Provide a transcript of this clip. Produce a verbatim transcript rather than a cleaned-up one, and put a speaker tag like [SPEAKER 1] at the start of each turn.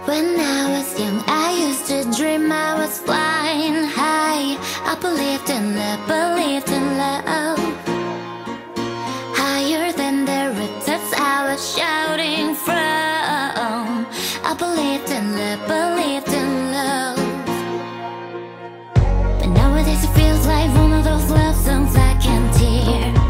[SPEAKER 1] When I was young, I used to dream I was flying high. I believed in love, believed in love. Higher than the rooftops I was shouting from. I believed in love, believed in love. But nowadays it feels like one of those love songs I can't hear.